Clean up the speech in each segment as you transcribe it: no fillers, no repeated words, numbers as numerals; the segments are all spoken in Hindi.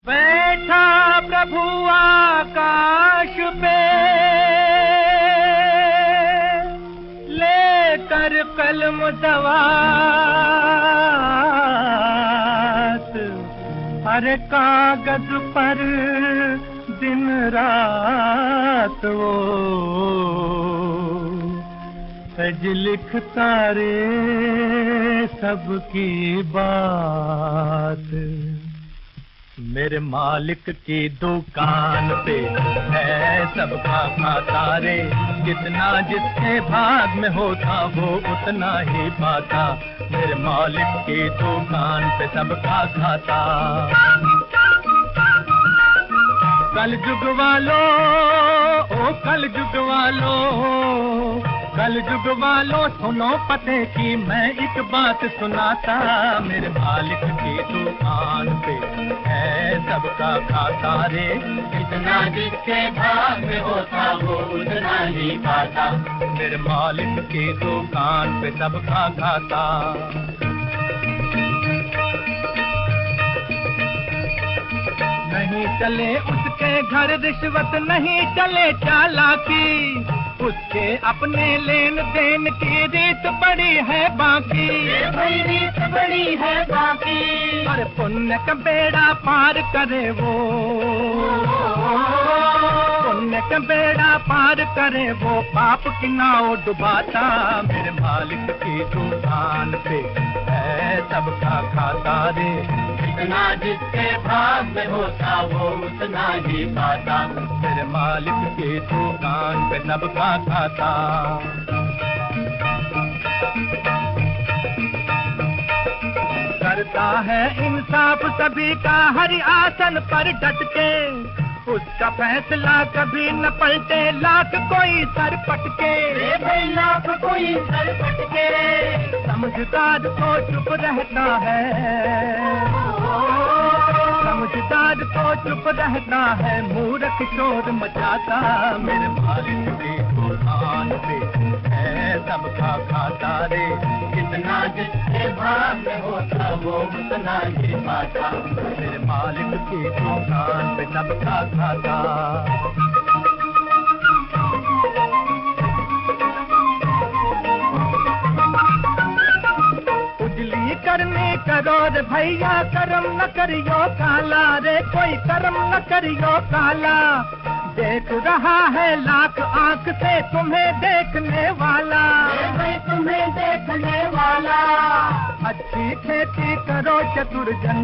बैठा प्रभु आकाश पे लेकर कलम दवात, हर कागज पर दिन रात वो सज लिखता रे सबकी बात। मेरे मालिक की दुकान पे है सबका खाता रे, जितना जिसके भाग में होता वो उतना ही पाता। मेरे मालिक की दुकान पे सबका खाता। कल जुग वालों, ओ कल जुग वालों, कल जुग वालों सुनो पते की मैं एक बात सुनाता। मेरे मालिक की दुकान पे है सबका खाता रे, जितना जिसके भाग में होता वो उतना ही पाता। मेरे मालिक की दुकान पे सबका खाता। नहीं चले उसके घर रिश्वत, नहीं चले चालाकी, उसके अपने लेन देन की रीत बड़ी है बाकी। रीत बड़ी है बाकी। और पुण्य का बेड़ा पार करे वो, पुण्य का बेड़ा पार करे वो, पाप की नाव डुबाता। मेरे मालिक की दुकान पे है सबका खाता रे, जितना जिसके भाग में होता वो उतना ही पाता। मेरे मालिक की दुकान पे सबका खाता। करता है इंसाफ सभी का हरि आसन पर डट के, उसका फैसला कभी न पलटे लाख कोई सर पटके। लाख कोई सर पटके। समझदार तो चुप रहता है, समझदार तो चुप रहता है, मूर्ख शोर मचाता। मेरे मालिक की दुकान पे है सबका खाता रे, जितना जिसके भाग में होता वो उतना ही पाता। मेरे मालिक की दुकान पे सबका खाता। करने करो रे भैया, करम न करियो काला रे, कोई करम न करियो काला। देख रहा है लाख आंख से तुम्हें देखने वाला, तुम्हें देखने वाला। अच्छी खेती करो चतुर्जन,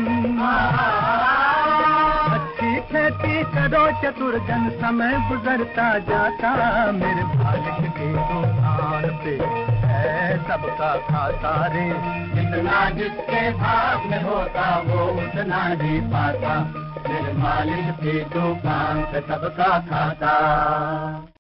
अच्छी खेती करो चतुर्जन, समय गुजरता जाता। मेरे मालिक की दुकान पे है सबका खाता रे, जितना जिसके भाग में होता वो उतना ही पाता। मेरे मालिक की दुकान पे सबका खाता।